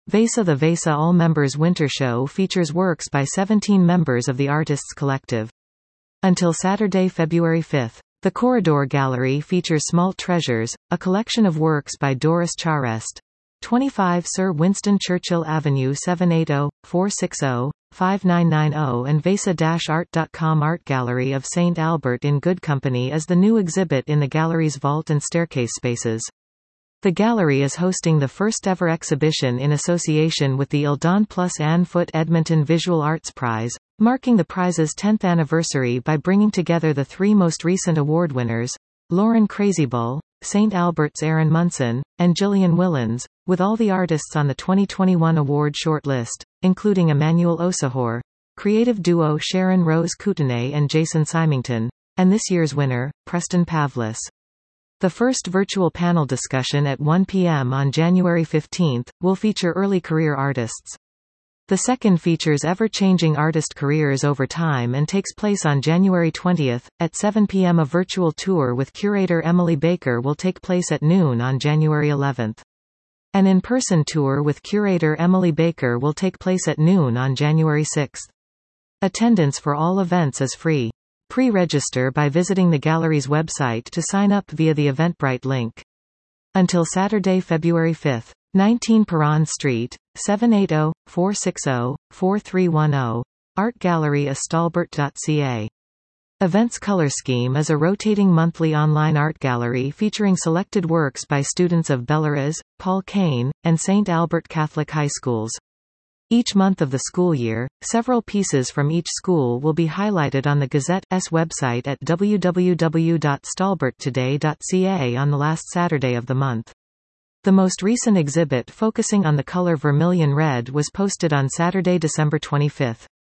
VESA. The VESA All Members Winter Show features works by 17 members of the Artists Collective. Until Saturday, February 5. The Corridor Gallery features Smalt Treasures, a collection of works by Doris Charest. 25 Sir Winston Churchill Avenue 780-460-5990 and VESA-art.com. Art Gallery of St. Albert in Good Company is the new exhibit in the gallery's vault and staircase spaces. The gallery is hosting the first-ever exhibition in association with the Ildon plus Anne Foote Edmonton Visual Arts Prize, marking the prize's 10th anniversary by bringing together the three most recent award winners, Lauren Crazybull, St. Albert's Aaron Munson, and Gillian Willans, with all the artists on the 2021 award shortlist, including Emmanuel Osahor, creative duo Sharon Rose Kootenay and Jason Symington, and this year's winner, Preston Pavlis. The first virtual panel discussion at 1 p.m. on January 15 will feature early career artists. The second features ever-changing artist careers over time and takes place on January 20. At 7 p.m. a virtual tour with curator Emily Baker will take place at noon on January 11. An in-person tour with curator Emily Baker will take place at noon on January 6. Attendance for all events is free. Pre-register by visiting the gallery's website to sign up via the Eventbrite link. Until Saturday, February 5. 19 Perron Street, 780-460-4310. Art Gallery Astalbert.ca. Events Color Scheme is a rotating monthly online art gallery featuring selected works by students of Belarus, Paul Kane, and St. Albert Catholic High Schools. Each month of the school year, several pieces from each school will be highlighted on the Gazette's website at www.stalberttoday.ca on the last Saturday of the month. The most recent exhibit focusing on the color vermilion red was posted on Saturday, December 25.